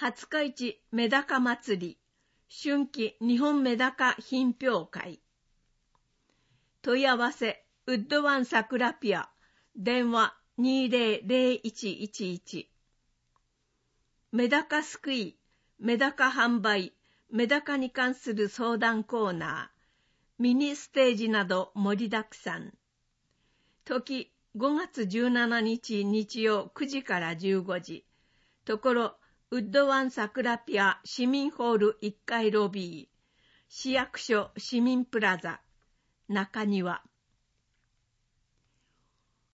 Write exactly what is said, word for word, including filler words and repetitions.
はつか市メダカ祭り、春季日本メダカ品評会。問い合わせ、ウッドワン桜ピア、電話にゼロゼロいちいちいち。メダカすくい、メダカ販売、メダカに関する相談コーナー、ミニステージなど盛りだくさん。時、ごがつじゅうしちにち日曜くじからじゅうごじ。ところ、ウッドワン桜ピア市民ホールいっかいロビー、市役所市民プラザ、中庭。